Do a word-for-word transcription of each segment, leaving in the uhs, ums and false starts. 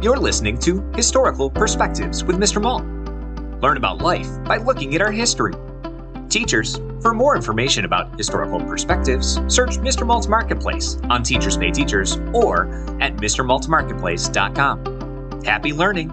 You're listening to Historical Perspectives with Mister Malt. Learn about life by looking at our history. Teachers, for more information about historical perspectives, search Mister Malt's Marketplace on Teachers Pay Teachers or at Mister Malt Marketplace dot com. Happy learning!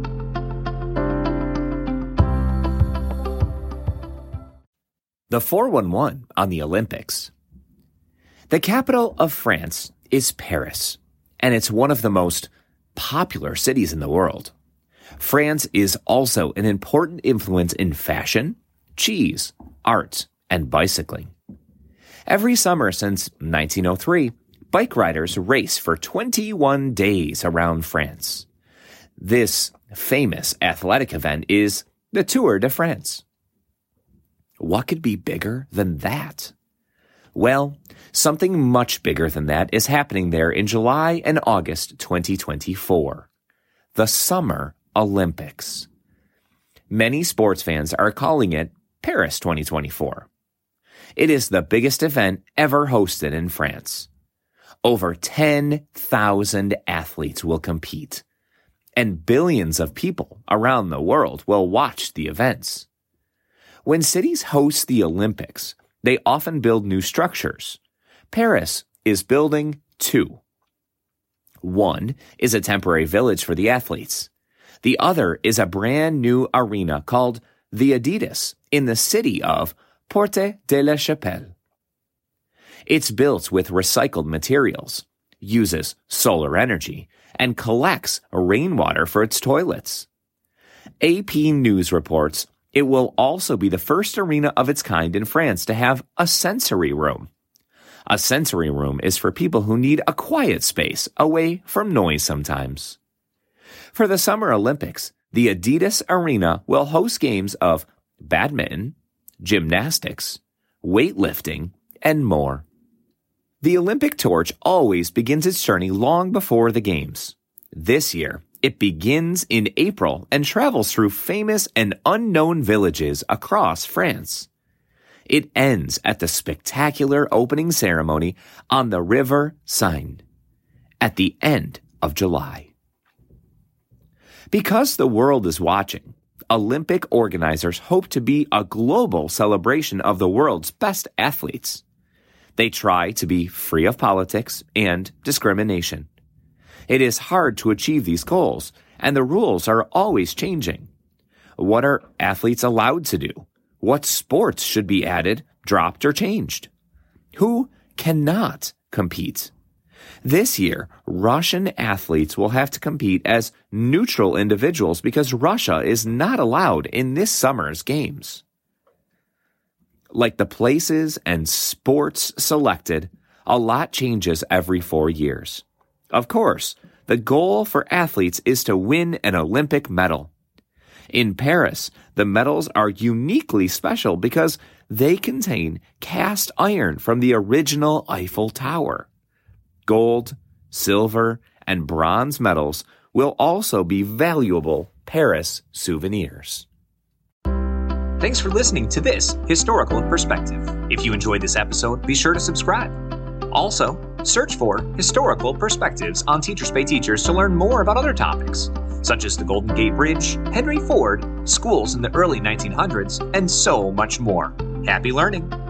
The four one one on the Olympics. The capital of France is Paris, and it's one of the most popular cities in the world. France is also an important influence in fashion, cheese, art, and bicycling. Every summer since nineteen oh three, bike riders race for twenty-one days around France. This famous athletic event is the Tour de France. What could be bigger than that? Well, something much bigger than that is happening there in July and August twenty twenty-four. The Summer Olympics. Many sports fans are calling it Paris twenty twenty-four. It is the biggest event ever hosted in France. Over ten thousand athletes will compete, and billions of people around the world will watch the events. When cities host the Olympics, they often build new structures. Paris is building two. One is a temporary village for the athletes. The other is a brand new arena called the Adidas in the city of Porte de la Chapelle. It's built with recycled materials, uses solar energy, and collects rainwater for its toilets. A P News reports it will also be the first arena of its kind in France to have a sensory room. A sensory room is for people who need a quiet space away from noise sometimes. For the Summer Olympics, the Adidas Arena will host games of badminton, gymnastics, weightlifting, and more. The Olympic torch always begins its journey long before the games. This year, it begins in April and travels through famous and unknown villages across France. It ends at the spectacular opening ceremony on the River Seine at the end of July. Because the world is watching, Olympic organizers hope to be a global celebration of the world's best athletes. They try to be free of politics and discrimination. It is hard to achieve these goals, and the rules are always changing. What are athletes allowed to do? What sports should be added, dropped, or changed? Who cannot compete? This year, Russian athletes will have to compete as neutral individuals because Russia is not allowed in this summer's games. Like the places and sports selected, a lot changes every four years. Of course, the goal for athletes is to win an Olympic medal. In Paris, the medals are uniquely special because they contain cast iron from the original Eiffel Tower. Gold, silver, and bronze medals will also be valuable Paris souvenirs. Thanks for listening to this Historical Perspective. If you enjoyed this episode, be sure to subscribe. Also, search for Historical Perspectives on Teachers Pay Teachers to learn more about other topics, such as the Golden Gate Bridge, Henry Ford, schools in the early nineteen hundreds, and so much more. Happy learning!